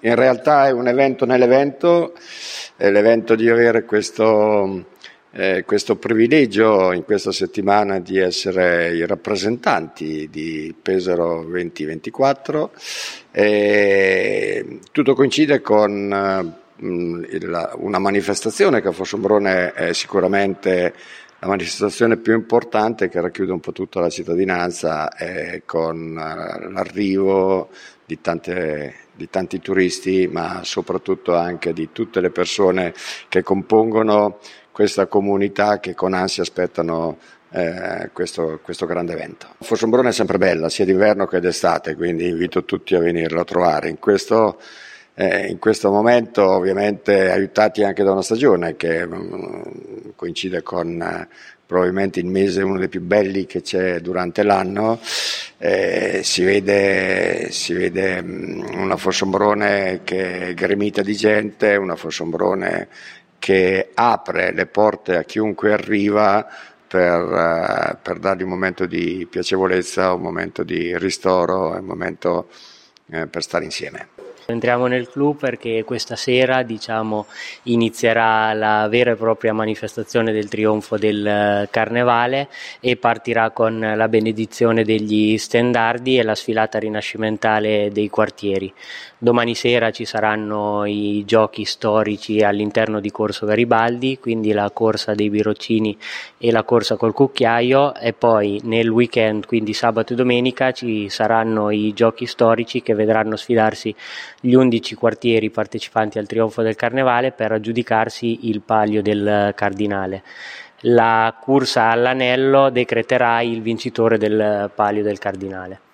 in realtà è un evento nell'evento, è l'evento di avere questo privilegio in questa settimana di essere i rappresentanti di Pesaro 2024. Tutto coincide con una manifestazione che a Fossombrone è sicuramente la manifestazione più importante, che racchiude un po' tutta la cittadinanza, con l'arrivo di tanti turisti, ma soprattutto anche di tutte le persone che compongono questa comunità, che con ansia aspettano questo grande evento. Fossombrone è sempre bella, sia d'inverno che d'estate, quindi invito tutti a venirla a trovare. In questo momento, ovviamente aiutati anche da una stagione che coincide con probabilmente il mese, uno dei più belli che c'è durante l'anno, si vede una Fossombrone che è gremita di gente, una Fossombrone che apre le porte a chiunque arriva per dargli un momento di piacevolezza, un momento di ristoro, un momento per stare insieme. Entriamo nel clou perché questa sera, inizierà la vera e propria manifestazione del trionfo del Carnevale e partirà con la benedizione degli stendardi e la sfilata rinascimentale dei quartieri. Domani sera ci saranno i giochi storici all'interno di Corso Garibaldi, quindi la corsa dei biroccini e la corsa col cucchiaio, e poi nel weekend, quindi sabato e domenica, ci saranno i giochi storici che vedranno sfidarsi gli 11 quartieri partecipanti al trionfo del Carnevale per aggiudicarsi il palio del Cardinale. La corsa all'anello decreterà il vincitore del palio del Cardinale.